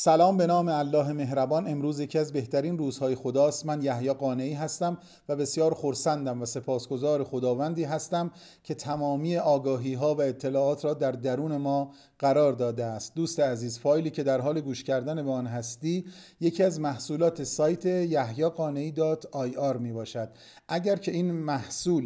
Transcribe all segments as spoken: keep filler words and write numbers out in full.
سلام به نام الله مهربان. امروز یکی از بهترین روزهای خداست. من یحیی قانعی هستم و بسیار خرسندم و سپاسگزار خداوندی هستم که تمامی آگاهی ها و اطلاعات را در درون ما قرار داده است. دوست عزیز، فایلی که در حال گوش کردن به آن هستی یکی از محصولات سایت یحیی قانعی دات آی آر می باشد. اگر که این محصول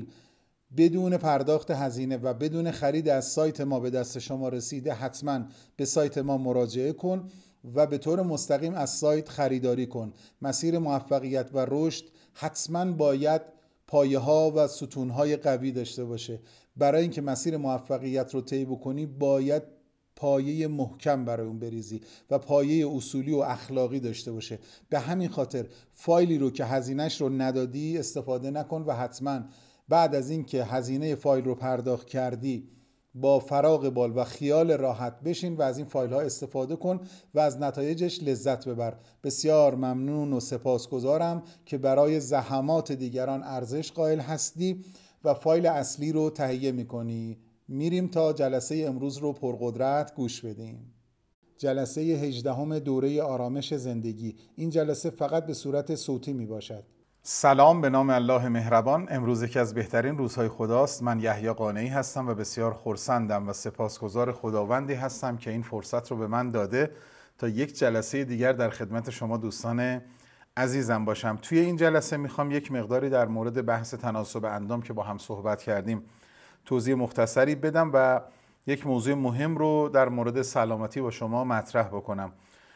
بدون پرداخت هزینه و بدون خرید از سایت ما به دست شما رسیده، حتما به سایت ما مراجعه کن و به طور مستقیم از سایت خریداری کن. مسیر موفقیت و رشد حتما باید پایه ها و ستون های قوی داشته باشه. برای اینکه مسیر موفقیت رو طی بکنی باید پایه محکم برای اون بریزی و پایه اصولی و اخلاقی داشته باشه. به همین خاطر فایلی رو که هزینهش رو ندادی استفاده نکن و حتما بعد از اینکه هزینه فایل رو پرداخت کردی با فراغ بال و خیال راحت بشین و از این فایل ها استفاده کن و از نتایجش لذت ببر. بسیار ممنون و سپاسگزارم که برای زحمات دیگران ارزش قائل هستی و فایل اصلی رو تهیه میکنی. میریم تا جلسه امروز رو پرقدرت گوش بدیم. جلسه هجدهم دوره آرامش زندگی. این جلسه فقط به صورت صوتی می باشد. سلام به نام الله مهربان. امروز یکی از بهترین روزهای خداست. من یحیی قانعی هستم و بسیار خرسندم و سپاسگزار خداوندی هستم که این فرصت رو به من داده تا یک جلسه دیگر در خدمت شما دوستان عزیزم باشم. توی این جلسه میخوام یک مقداری در مورد بحث تناسب اندام که با هم صحبت کردیم توضیح مختصری بدم و یک موضوع مهم رو در مورد سلامتی با شما مطرح بکنم.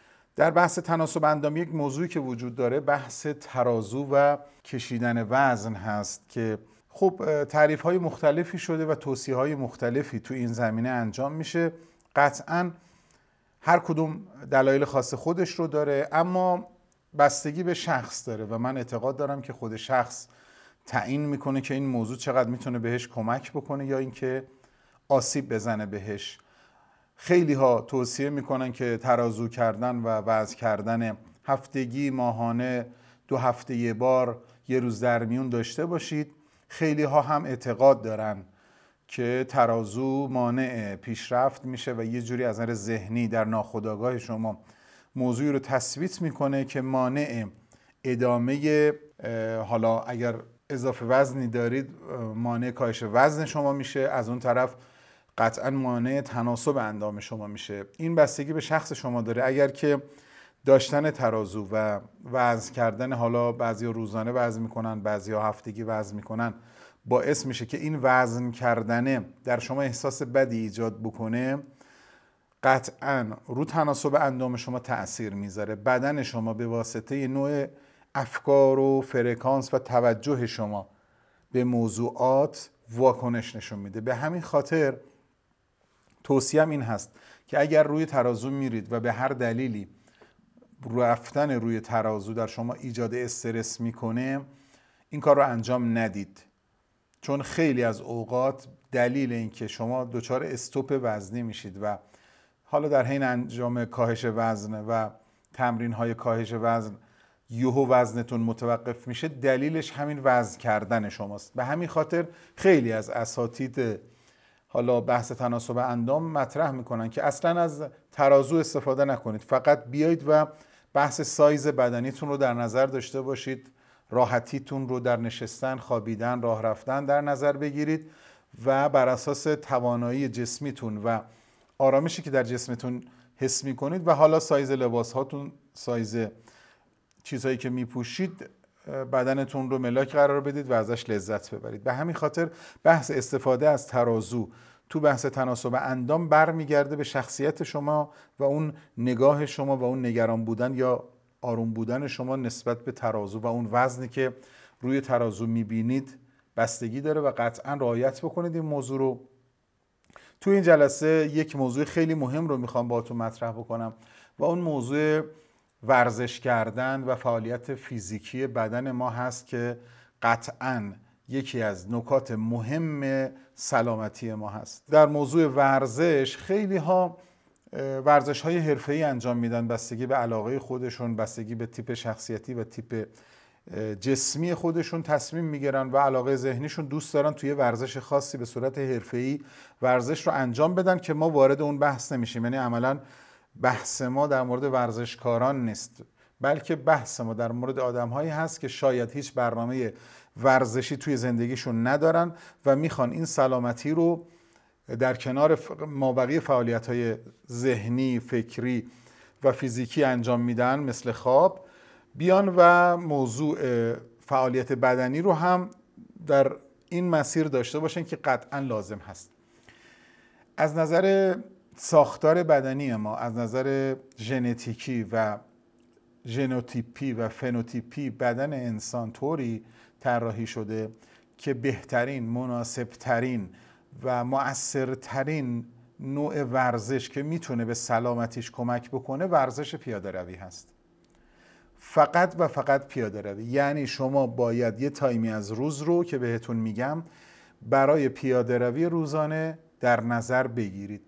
در بحث تناسب اندام یک موضوعی که وجود داره بحث ترازو و کشیدن وزن هست که خب تعریف های مختلفی شده و توصیه های مختلفی تو این زمینه انجام میشه. قطعاً هر کدوم دلایل خاص خودش رو داره، اما بستگی به شخص داره و من اعتقاد دارم که خود شخص تعیین میکنه که این موضوع چقدر میتونه بهش کمک بکنه یا اینکه آسیب بزنه بهش. خیلی ها توصیه میکنن که ترازو کردن و وزن کردن هفتگی، ماهانه، دو هفته یه بار، یه روز در میون داشته باشید. خیلی ها هم اعتقاد دارن که ترازو مانع پیشرفت میشه و یه جوری از نظر ذهنی در ناخودآگاه شما موضوعی رو تثبیت میکنه که مانع ادامه، حالا اگر اضافه وزنی دارید مانع کاهش وزن شما میشه، از اون طرف قطعا مانع تناسب اندام شما میشه. این بستگی به شخص شما داره. اگر که داشتن ترازو و وزن کردن، حالا بعضیا روزانه وزن میکنن، بعضیا هفتگی وزن میکنن، باعث میشه که این وزن کردن در شما احساس بدی ایجاد بکنه، قطعا رو تناسب اندام شما تأثیر میذاره. بدن شما به واسطه نوع افکار و فرکانس و توجه شما به موضوعات واکنش نشون میده. به همین خاطر توصیهم این هست که اگر روی ترازو میرید و به هر دلیلی رفتن روی ترازو در شما ایجاد استرس میکنه، این کار رو انجام ندید، چون خیلی از اوقات دلیل این که شما دچار استوپ وزنی میشید و حالا در حین انجام کاهش وزن و تمرین های کاهش وزن یهو وزنتون متوقف میشه، دلیلش همین وزن کردن شماست. به همین خاطر خیلی از اساتید حالا بحث تناسب اندام مطرح میکنن که اصلا از ترازو استفاده نکنید، فقط بیایید و بحث سایز بدنیتون رو در نظر داشته باشید، راحتیتون رو در نشستن، خوابیدن، راه رفتن در نظر بگیرید و بر اساس توانایی جسمیتون و آرامشی که در جسمتون حس میکنید و حالا سایز لباس هاتون، سایز چیزهایی که میپوشید، بدنتون رو ملاک قرار بدید و ازش لذت ببرید. به همین خاطر بحث استفاده از ترازو تو بحث تناسب اندام برمیگرده به شخصیت شما و اون نگاه شما و اون نگران بودن یا آروم بودن شما نسبت به ترازو و اون وزنی که روی ترازو میبینید بستگی داره و قطعا رعایت بکنید این موضوع رو. تو این جلسه یک موضوع خیلی مهم رو میخوام باهاتون مطرح بکنم و اون موضوع ورزش کردن و فعالیت فیزیکی بدن ما هست که قطعاً یکی از نکات مهم سلامتی ما هست. در موضوع ورزش خیلی ها ورزش های حرفه‌ای انجام میدن، بستگی به علاقه خودشون، بستگی به تیپ شخصیتی و تیپ جسمی خودشون تصمیم میگیرن و علاقه ذهنیشون دوست دارن توی ورزش خاصی به صورت حرفه‌ای ورزش رو انجام بدن که ما وارد اون بحث نمیشیم. یعنی عملاً بحث ما در مورد ورزشکاران نیست، بلکه بحث ما در مورد آدم‌هایی هست که شاید هیچ برنامه ورزشی توی زندگیشون ندارن و میخوان این سلامتی رو در کنار مابقی فعالیت‌های ذهنی، فکری و فیزیکی انجام میدن مثل خواب، بیان و موضوع فعالیت بدنی رو هم در این مسیر داشته باشن که قطعا لازم هست. از نظر ساختار بدنی ما، از نظر ژنتیکی و ژنوتیپی و فنوتیپی بدن انسان طوری طراحی شده که بهترین، مناسبترین و مؤثرترین نوع ورزش که میتونه به سلامتیش کمک بکنه ورزش پیاده روی هست. فقط و فقط پیاده روی. یعنی شما باید یه تایمی از روز رو که بهتون میگم برای پیاده روی روزانه در نظر بگیرید.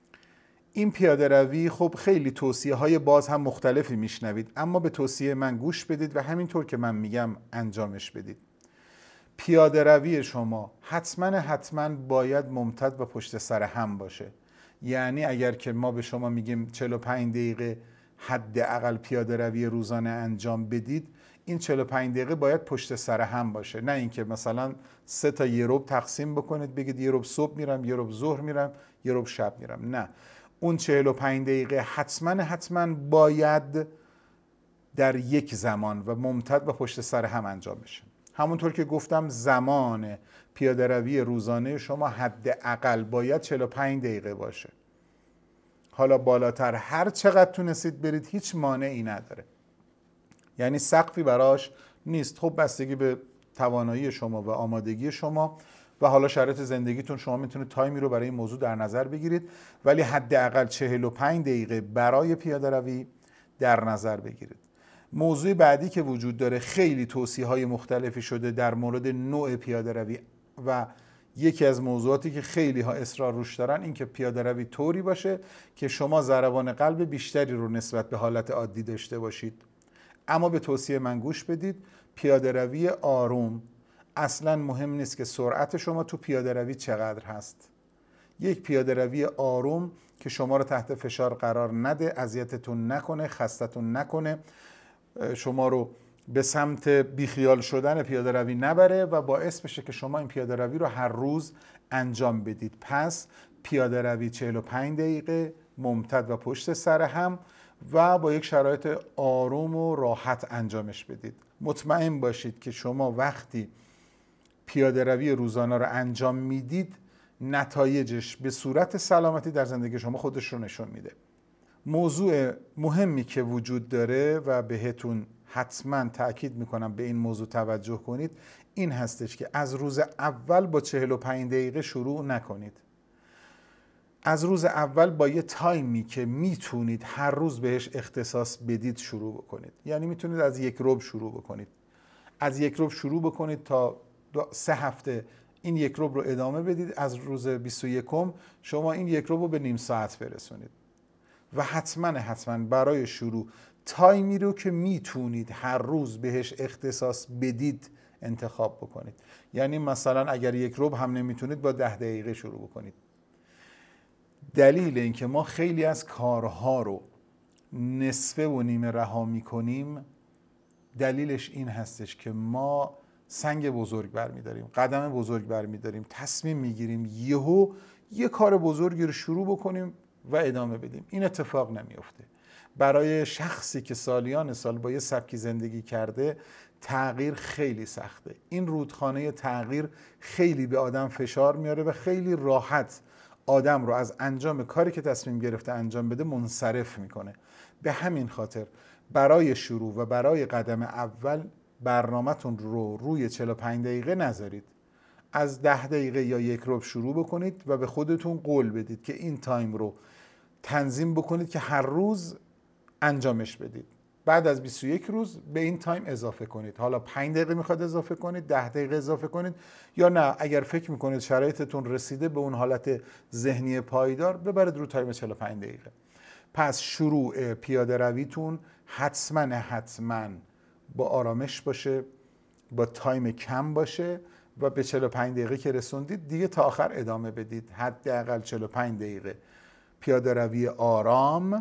این پیاده روی خب خیلی توصیه های باز هم مختلفی میشنوید، اما به توصیه من گوش بدید و همینطور که من میگم انجامش بدید. پیاده روی شما حتما حتما باید ممتد و پشت سر هم باشه. یعنی اگر که ما به شما میگیم چهل و پنج دقیقه حداقل پیاده روی روزانه انجام بدید، این چهل و پنج دقیقه باید پشت سر هم باشه، نه اینکه مثلا سه تا یه ربع تقسیم بکنید بگید یه ربع صبح میرم، یه ربع ظهر میرم، یه ربع شب میرم. نه، اون چهل و پنج دقیقه حتما حتما باید در یک زمان و ممتد و پشت سر هم انجام بشه. همونطور که گفتم زمان پیاده روی روزانه شما حداقل باید چهل و پنج دقیقه باشه. حالا بالاتر هر چقدر تونستید برید هیچ مانعی نداره، یعنی سقفی براش نیست. خب بستگی به توانایی شما و آمادگی شما و حالا شرایط زندگیتون شما میتونید تایمی رو برای این موضوع در نظر بگیرید، ولی حداقل چهل و پنج دقیقه برای پیاده روی در نظر بگیرید. موضوع بعدی که وجود داره، خیلی توصیه‌های مختلفی شده در مورد نوع پیاده روی و یکی از موضوعاتی که خیلی ها اصرار روش دارن این که پیاده روی طوری باشه که شما ضربان قلب بیشتری رو نسبت به حالت عادی داشته باشید. اما به توصیه من گوش بدید، پیاده روی آروم. اصلا مهم نیست که سرعت شما تو پیاده روی چقدر هست. یک پیاده روی آروم که شما رو تحت فشار قرار نده، اذیتتون نکنه، خستتون نکنه، شما رو به سمت بیخیال شدن پیاده روی نبره و باعث بشه که شما این پیاده روی رو هر روز انجام بدید. پس پیاده روی چهل و پنج دقیقه ممتد و پشت سر هم و با یک شرایط آروم و راحت انجامش بدید. مطمئن باشید که شما وقتی پیاده روی روزانه رو انجام میدید نتایجش به صورت سلامتی در زندگی شما خودش رو نشون میده. موضوع مهمی که وجود داره و بهتون حتما تأکید میکنم به این موضوع توجه کنید، این هستش که از روز اول با چهل و پنج دقیقه شروع نکنید. از روز اول با یه تایمی که میتونید هر روز بهش اختصاص بدید شروع بکنید. یعنی میتونید از یک ربع شروع بکنید. از یک ربع شروع بکنید تا سه هفته این یک ربع رو ادامه بدید. از روز بیست و یکم شما این یک ربع رو به نیم ساعت برسونید. و حتما حتما برای شروع تایمی رو که میتونید هر روز بهش اختصاص بدید انتخاب بکنید. یعنی مثلا اگر یک ربع هم نمیتونید با ده دقیقه شروع بکنید. دلیل اینکه ما خیلی از کارها رو نصفه و نیمه رها میکنیم دلیلش این هستش که ما سنگ بزرگ برمیداریم، قدم بزرگ برمیداریم، تصمیم میگیریم یهو یه کار بزرگی رو شروع بکنیم و ادامه بدیم. این اتفاق نمیفته. برای شخصی که سالیان سال با یه سبکی زندگی کرده تغییر خیلی سخته. این رودخانه تغییر خیلی به آدم فشار میاره و خیلی راحت آدم رو از انجام کاری که تصمیم گرفته انجام بده منصرف میکنه. به همین خاطر برای شروع و برای قدم اول برنامه‌تون رو روی چهل و پنج دقیقه نذارید. از ده دقیقه یا یک ربع شروع بکنید و به خودتون قول بدید که این تایم رو تنظیم بکنید که هر روز انجامش بدید. بعد از بیست و یک روز به این تایم اضافه کنید. حالا پنج دقیقه میخواد اضافه کنید، ده دقیقه اضافه کنید، یا نه اگر فکر میکنید شرایطتون رسیده به اون حالت ذهنی پایدار ببرید رو تایم چهل و پنج دقیقه. پس شروع پیاده رویتون حتما حتما با آرامش باشه، با تایم کم باشه و به چهل و پنج دقیقه که رسوندید دیگه تا آخر ادامه بدید. حداقل چهل و پنج دقیقه پیاده روی آرام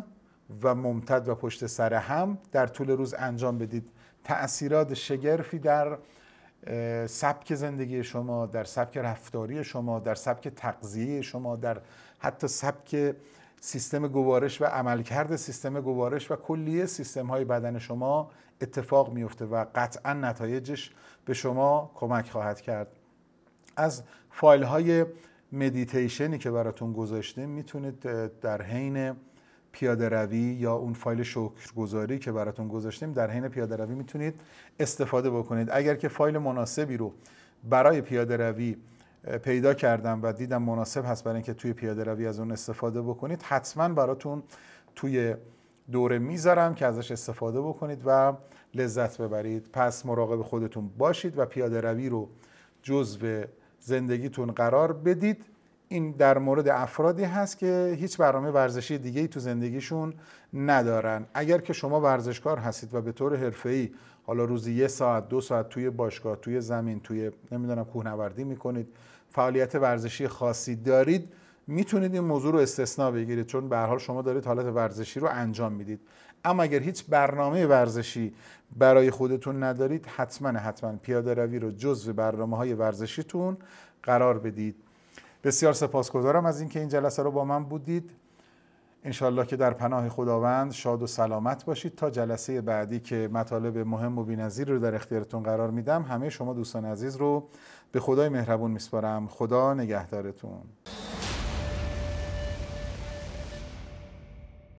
و ممتد و پشت سر هم در طول روز انجام بدید. تأثیرات شگرفی در سبک زندگی شما، در سبک رفتاری شما، در سبک تغذیه شما، در حتی سبک سیستم گوارش و عملکرد سیستم گوارش و کلیه سیستم های بدن شما اتفاق میفته و قطعا نتایجش به شما کمک خواهد کرد. از فایل های مدیتیشنی که براتون گذاشتیم میتونید در حین پیاده روی یا اون فایل شکرگزاری که براتون گذاشتیم در حین پیاده روی میتونید استفاده بکنید. اگر که فایل مناسبی رو برای پیاده روی پیدا کردم و دیدم مناسب هست برای اینکه توی پیاده روی از اون استفاده بکنید، حتما براتون توی دوره میذارم که ازش استفاده بکنید و لذت ببرید. پس مراقب خودتون باشید و پیاده روی رو جزو زندگیتون قرار بدید. این در مورد افرادی هست که هیچ برنامه ورزشی دیگه‌ای تو زندگیشون ندارن. اگر که شما ورزشکار هستید و به طور حرفه‌ای حالا روزی یه ساعت دو ساعت توی باشگاه، توی زمین، توی نمیدونم کوهنوردی میکنید، فعالیت ورزشی خاصی دارید، میتونید این موضوع رو استثناء بگیرید، چون به هر حال شما دارید حالت ورزشی رو انجام میدید. اما اگر هیچ برنامه ورزشی برای خودتون ندارید، حتما حتما پیاده روی رو جزو برنامه‌های ورزشیتون قرار بدید. بسیار سپاسگزارم از اینکه این جلسه رو با من بودید. انشالله که در پناه خداوند شاد و سلامت باشید. تا جلسه بعدی که مطالب مهم و بی‌نظیر رو در اختیارتون قرار میدم، همه شما دوستان عزیز رو به خدای مهربون میسپارم. خدا نگهدارتون.